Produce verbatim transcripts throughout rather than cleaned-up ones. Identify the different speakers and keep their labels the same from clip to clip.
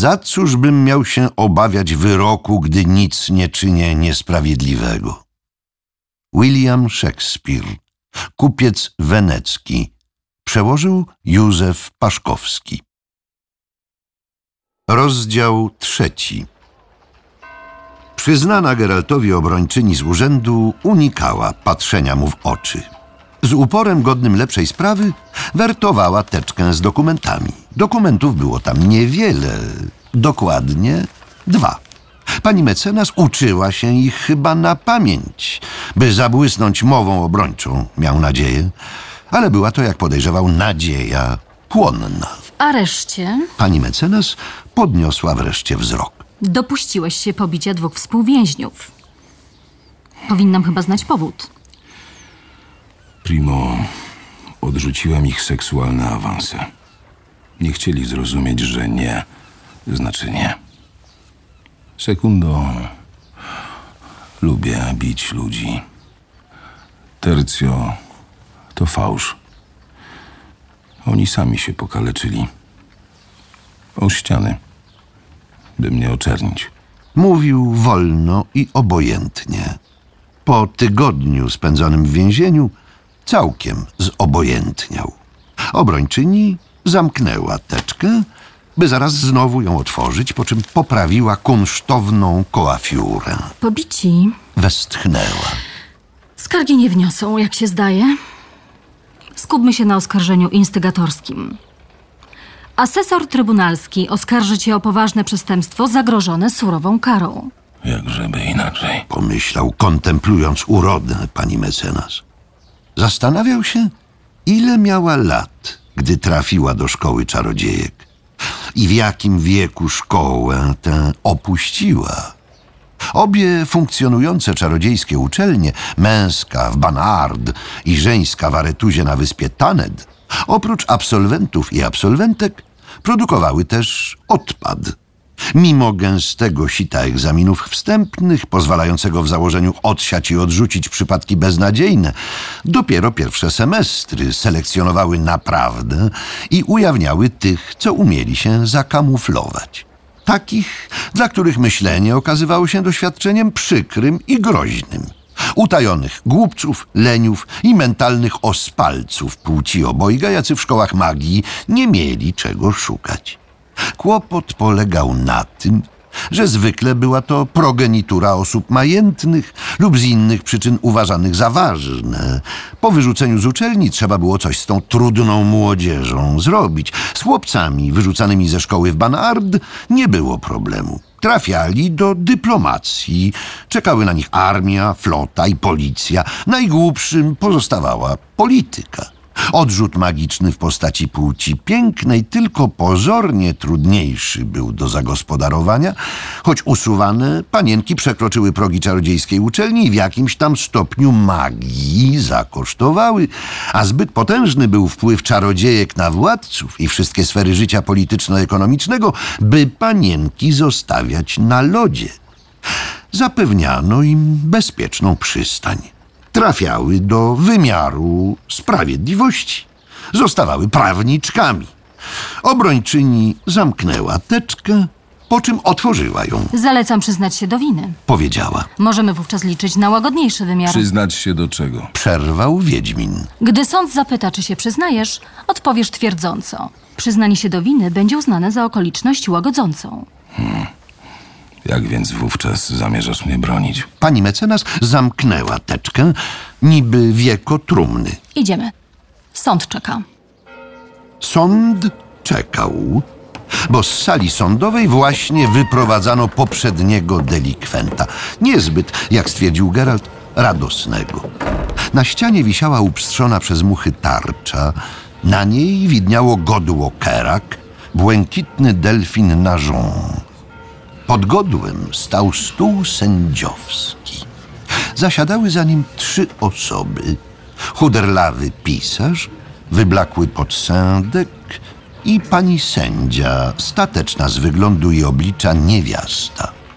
Speaker 1: Za cóż bym miał się obawiać wyroku, gdy nic nie czynię niesprawiedliwego? William Shakespeare, Kupiec wenecki. Przełożył Józef Paszkowski. Rozdział trzeci. Przyznana Geraltowi obrończyni z urzędu unikała patrzenia mu w oczy. Z uporem godnym lepszej sprawy wertowała teczkę z dokumentami. Dokumentów było tam niewiele, dokładnie dwa. Pani mecenas uczyła się ich chyba na pamięć, by zabłysnąć mową obrończą, miał nadzieję, ale była to, jak podejrzewał, nadzieja płonna.
Speaker 2: W areszcie
Speaker 1: Pani mecenas podniosła wreszcie wzrok.
Speaker 2: dopuściłeś się pobicia dwóch współwięźniów. Powinnam chyba znać powód.
Speaker 3: Primo, odrzuciłem ich seksualne awanse. Nie chcieli zrozumieć, że nie znaczy nie. Sekundo, lubię bić ludzi. Tercio, to fałsz. Oni sami się pokaleczyli. O ściany, by mnie oczernić.
Speaker 1: Mówił wolno i obojętnie. Po tygodniu spędzonym w więzieniu całkiem zobojętniał. Obrończyni zamknęła teczkę, by zaraz znowu ją otworzyć, po czym poprawiła kunsztowną koafiurę.
Speaker 2: Pobici
Speaker 1: Westchnęła.
Speaker 2: skargi nie wniosą, jak się zdaje. Skupmy się na oskarżeniu instygatorskim. Asesor trybunalski oskarży cię o poważne przestępstwo zagrożone surową karą.
Speaker 3: Jakżeby inaczej.
Speaker 1: Pomyślał, kontemplując urodę pani mecenas. Zastanawiał się, ile miała lat, gdy trafiła do szkoły czarodziejek i w jakim wieku szkołę tę opuściła. Obie funkcjonujące czarodziejskie uczelnie, męska w Banard i żeńska w Aretuzie na wyspie Thanet, oprócz absolwentów i absolwentek, produkowały też odpad. Mimo gęstego sita egzaminów wstępnych, pozwalającego w założeniu odsiać i odrzucić przypadki beznadziejne, dopiero pierwsze semestry selekcjonowały naprawdę i ujawniały tych, co umieli się zakamuflować. Takich, dla których myślenie okazywało się doświadczeniem przykrym i groźnym. Utajonych głupców, leniów i mentalnych ospalców płci obojga, jacy w szkołach magii nie mieli czego szukać. Kłopot polegał na tym, że zwykle była to progenitura osób majętnych lub z innych przyczyn uważanych za ważne. Po wyrzuceniu z uczelni trzeba było coś z tą trudną młodzieżą zrobić. Z chłopcami wyrzucanymi ze szkoły w Banard nie było problemu. Trafiali do dyplomacji. Czekały na nich armia, flota i policja. Najgłupszym pozostawała polityka. Odrzut magiczny w postaci płci pięknej, tylko pozornie trudniejszy był do zagospodarowania, choć usuwane panienki przekroczyły progi czarodziejskiej uczelni i w jakimś tam stopniu magii zakosztowały, a zbyt potężny był wpływ czarodziejek na władców i wszystkie sfery życia polityczno-ekonomicznego, by panienki zostawiać na lodzie. Zapewniano im bezpieczną przystań. Trafiały do wymiaru sprawiedliwości. Zostawały prawniczkami. Obrończyni zamknęła teczkę, po czym otworzyła ją.
Speaker 2: Zalecam przyznać się do winy.
Speaker 1: Powiedziała.
Speaker 2: Możemy wówczas liczyć na łagodniejszy wymiar.
Speaker 3: Przyznać się do czego?
Speaker 1: Przerwał Wiedźmin.
Speaker 2: Gdy sąd zapyta, czy się przyznajesz, odpowiesz twierdząco. Przyznanie się do winy będzie uznane za okoliczność łagodzącą.
Speaker 3: Hmm. Jak więc wówczas zamierzasz mnie bronić?
Speaker 1: Pani mecenas zamknęła teczkę, niby wieko trumny.
Speaker 2: Idziemy. Sąd czeka.
Speaker 1: Sąd czekał, bo z sali sądowej właśnie wyprowadzano poprzedniego delikwenta. Niezbyt, jak stwierdził Geralt, radosnego. Na ścianie wisiała upstrzona przez muchy tarcza. Na niej widniało godło Kerak, błękitny delfin Nażon. Pod godłem stał stół sędziowski. Zasiadały za nim trzy osoby. Chuderlawy pisarz, wyblakły podsędek i pani sędzia, stateczna z wyglądu i oblicza niewiasta.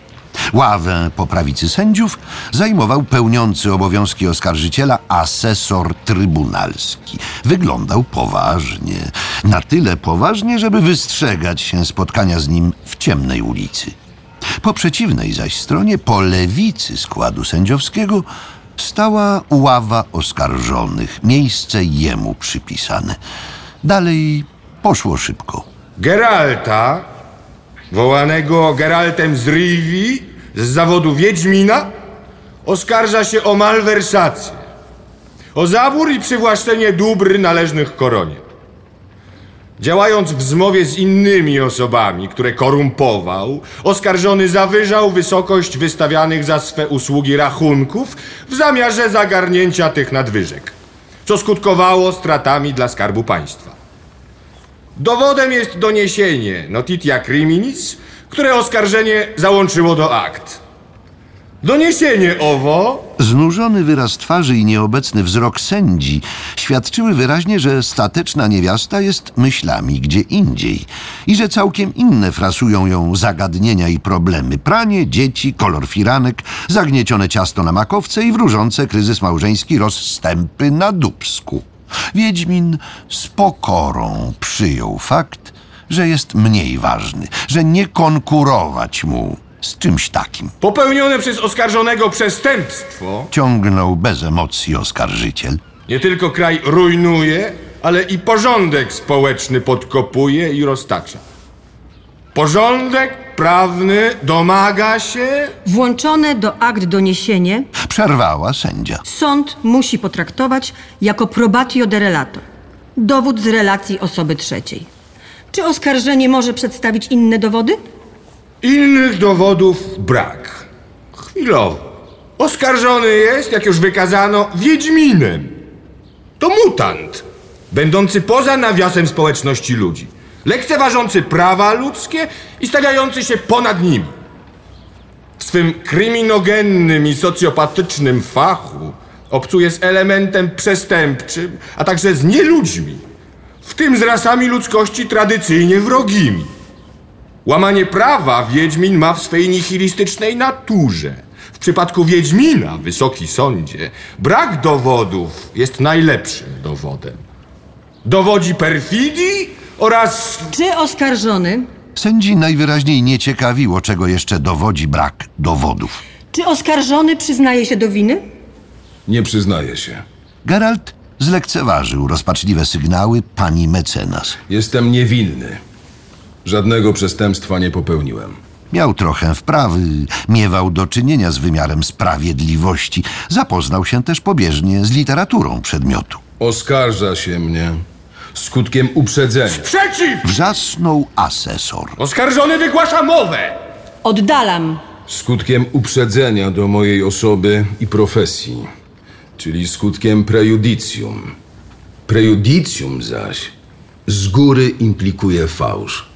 Speaker 1: Ławę po prawicy sędziów zajmował pełniący obowiązki oskarżyciela asesor trybunalski. Wyglądał poważnie, na tyle poważnie, żeby wystrzegać się spotkania z nim w ciemnej ulicy. Po przeciwnej zaś stronie, po lewicy składu sędziowskiego, stała ława oskarżonych, miejsce jemu przypisane. Dalej poszło szybko.
Speaker 4: Geralta, wołanego Geraltem z Rivii, z zawodu Wiedźmina, oskarża się o malwersację, o zabór i przywłaszczenie dóbr należnych koronie. Działając w zmowie z innymi osobami, które korumpował, oskarżony zawyżał wysokość wystawianych za swe usługi rachunków w zamiarze zagarnięcia tych nadwyżek, co skutkowało stratami dla Skarbu Państwa. Dowodem jest doniesienie notitia criminis, które oskarżenie załączyło do akt. Doniesienie owo...
Speaker 1: Znużony wyraz twarzy i nieobecny wzrok sędzi świadczyły wyraźnie, że stateczna niewiasta jest myślami gdzie indziej i że całkiem inne frasują ją zagadnienia i problemy. Pranie, dzieci, kolor firanek, zagniecione ciasto na makowce i wróżące kryzys małżeński rozstępy na dubsku. Wiedźmin z pokorą przyjął fakt, że jest mniej ważny, że nie konkurować mu z czymś takim.
Speaker 4: Popełnione przez oskarżonego przestępstwo
Speaker 1: Ciągnął bez emocji oskarżyciel.
Speaker 4: nie tylko kraj rujnuje, ale i porządek społeczny podkopuje i roztacza. Porządek prawny domaga się...
Speaker 5: Włączone do akt doniesienie
Speaker 1: Przerwała sędzia.
Speaker 5: sąd musi potraktować jako probatio de relato, dowód z relacji osoby trzeciej. Czy oskarżenie może przedstawić inne dowody?
Speaker 4: Innych dowodów brak. Chwilowo. Oskarżony jest, jak już wykazano, Wiedźminem. To mutant, będący poza nawiasem społeczności ludzi, lekceważący prawa ludzkie i stawiający się ponad nimi. W swym kryminogennym i socjopatycznym fachu obcuje z elementem przestępczym, a także z nieludźmi, w tym z rasami ludzkości tradycyjnie wrogimi. Łamanie prawa Wiedźmin ma w swej nihilistycznej naturze. W przypadku Wiedźmina, wysoki sądzie, brak dowodów jest najlepszym dowodem. Dowodzi perfidii oraz...
Speaker 5: Czy oskarżony,
Speaker 1: Sędzi najwyraźniej nie ciekawiło, czego jeszcze dowodzi brak dowodów.
Speaker 5: czy oskarżony przyznaje się do winy?
Speaker 3: Nie przyznaję się.
Speaker 1: Geralt zlekceważył rozpaczliwe sygnały pani mecenas.
Speaker 3: Jestem niewinny. Żadnego przestępstwa nie popełniłem.
Speaker 1: Miał trochę wprawy, miewał do czynienia z wymiarem sprawiedliwości. Zapoznał się też pobieżnie z literaturą przedmiotu.
Speaker 3: Oskarża się mnie skutkiem uprzedzenia.
Speaker 4: Przeciw!
Speaker 1: Wrzasnął asesor.
Speaker 4: Oskarżony wygłasza mowę!
Speaker 5: Oddalam.
Speaker 3: Skutkiem uprzedzenia do mojej osoby i profesji, czyli skutkiem prejudicjum. Prejudicjum zaś z góry implikuje fałsz.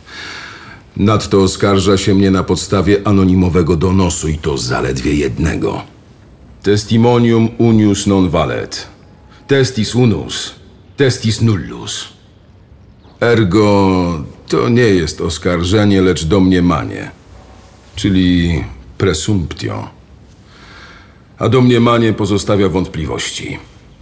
Speaker 3: Nadto oskarża się mnie na podstawie anonimowego donosu i to zaledwie jednego. Testimonium unius non valet. Testis unus, testis nullus. Ergo to nie jest oskarżenie, lecz domniemanie, czyli presumptio. A domniemanie pozostawia wątpliwości.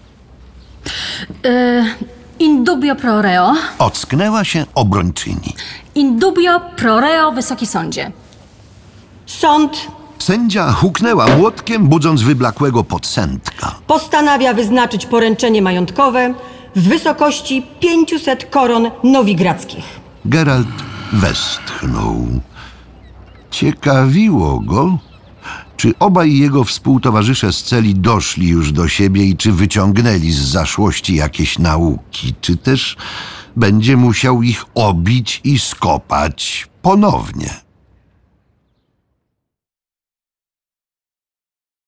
Speaker 2: In dubio pro reo.
Speaker 1: Ocknęła się obrończyni.
Speaker 2: In dubio pro reo, wysoki sądzie.
Speaker 5: Sąd
Speaker 1: Sędzia huknęła młotkiem, budząc wyblakłego podsędka.
Speaker 5: postanawia wyznaczyć poręczenie majątkowe w wysokości pięciuset koron nowigradzkich.
Speaker 1: Geralt westchnął. Ciekawiło go, czy obaj jego współtowarzysze z celi doszli już do siebie i czy wyciągnęli z zaszłości jakieś nauki, czy też będzie musiał ich obić i skopać ponownie.